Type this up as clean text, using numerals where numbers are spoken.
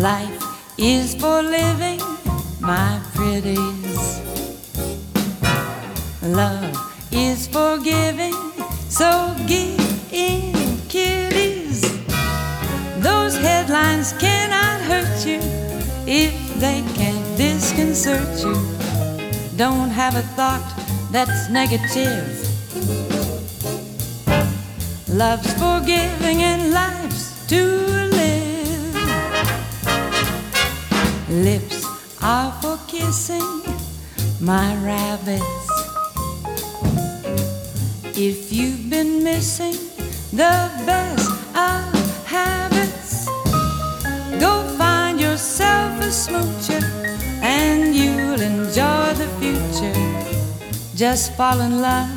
Life is for living, my pretties. Love is for giving, so give in, kiddies. Those headlines cannot hurt you if they can't disconcert you. Don't have a thought that's negative. Love's for giving and life's to live. Lips are for kissing, my rabbits. If you've been missing the best of habits, go find yourself a smoocher and you'll enjoy the future. Just fall in love